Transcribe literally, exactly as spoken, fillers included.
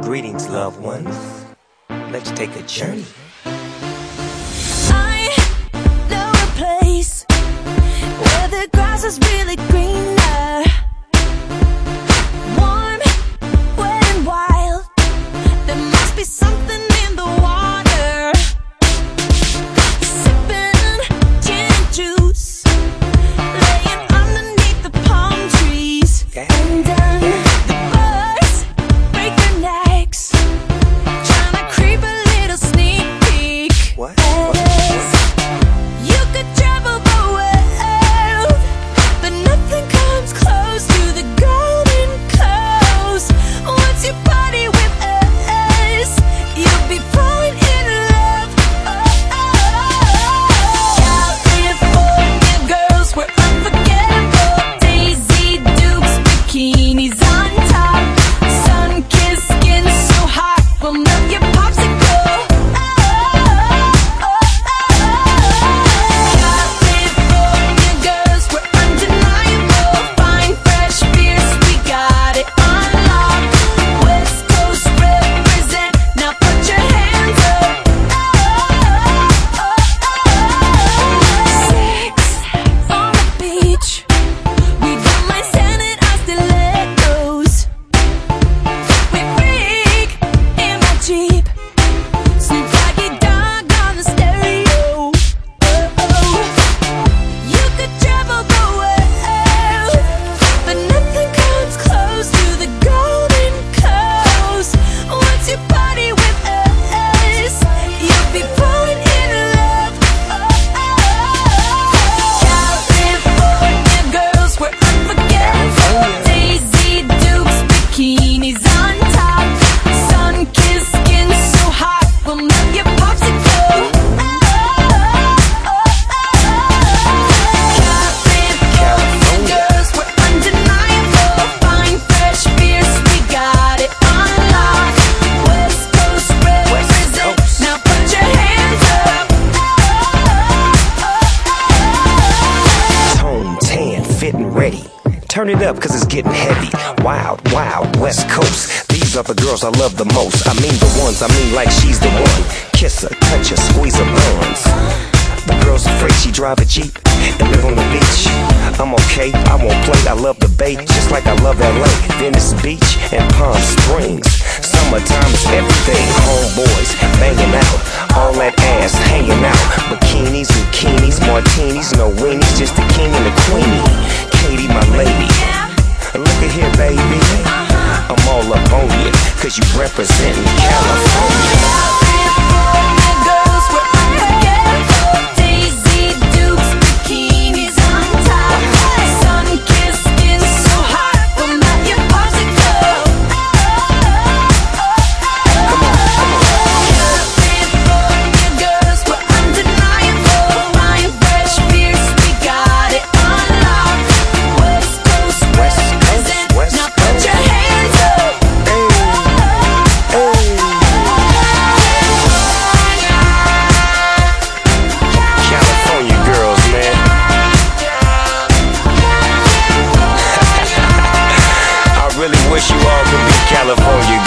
Greetings, loved ones. Let's take a journey. I know a place where the grass is really greener, warm, wet and wild. There must be something in the water. Sipping gin and juice, laying underneath the palm trees. Okay. And then the birds break their necks, trying to creep a little sneak peek. What? That is, you could travel the world, but nothing comes close to the golden coast. Once you party with us, you'll be falling in love. Oh, oh. California girls, we're unforgettable. Daisy Dukes, bikinis on top, sun-kissed skin so hot, we'll melt your popsicle. Oh, oh, oh. California girls, we're undeniable. Fine, fresh beers, we got it on lock. West Coast represent, now put your hands up. Oh, oh, oh. Sex on the beach, we don't mind standing our stilettos. We freak in my Jeep, Snoop Doggy Dogg on the stereo. Oh, oh. You could travel the world, but nothing comes close to the golden coast. Once you party with us, you'll be falling in love. Oh, oh. California girls, we're unforgettable. Daisy Dukes, bikinis on top, sun-kissed skin so hot, we'll melt your popsicle. Oh, oh, oh. California girls, we're undeniable. Fine, fresh beers, we got it on lock. West Coast represent, Coast. now put your hands up. Tone, tan, fit and ready. Turn it up cause it's getting heavy. Wild, wild, West Coast. These are the girls I love the most. I mean the ones, I mean like she's the one. Kiss her, touch her, squeeze her buns. The girl's afraid she drive a Jeep and live on the beach. I'm okay, I won't play, I love the bay, just like I love L A, Venice Beach and Palm Springs. Summertime is everything, homeboys banging out, all that ass hanging out. Bikinis, zucchinis, martinis, no weenies, just the king and the queenie. Katie, my lady, look at here, baby. I'm all up on you, cause you representing California. California girls, we're unforgettable. Daisy Dukes, bikinis on top, sun-kissed skin so hot, we'll melt your popsicle. California girls, we're undeniable. Fine, fresh beers, we got it on lock. West Coast West Coast, represent, West now put Coast. your hands up. California girls, man. I really wish you all could be California